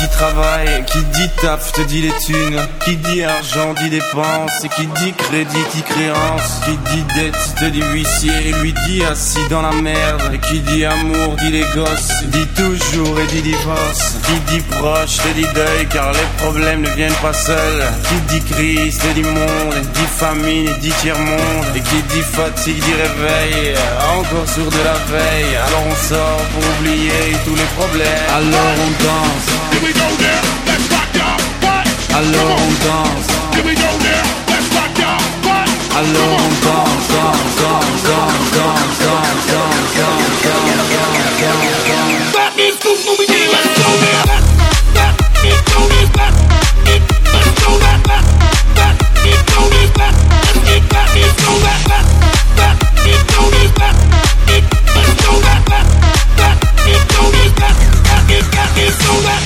dit travail, qui dit taf te dit les thunes, qui dit argent dit dépenses, et qui dit crédit dit créance, qui dit dette te dit huissier, lui dit assis dans la merde, et qui dit amour dit les gosses, dit toujours et dit divorce, qui dit proche te dit deuil car les problèmes ne viennent pas seuls, qui dit crise te dit monde, et dit famine et dit tiers-monde, et qui dit fatigue dit réveil, encore sourd de la veille, alors on sort pour oublier tous les problèmes, alors on danse. Here we go now, let's rock y'all. What? Alors on danse. Here we go now, let's rock y'all. What? Alors on danse, danse, danse, danse, danse, danse, danse, danse, danse, danse, danse, danse. That is cool, movie, yeah, let's go now. That is cool, is that. Let's go that. That is cool, is that. Let's get that is cool, that. That is cool, is that. Let's go that. That is cool, is that. That is cool, that.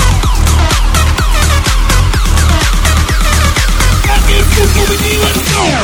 Let's go.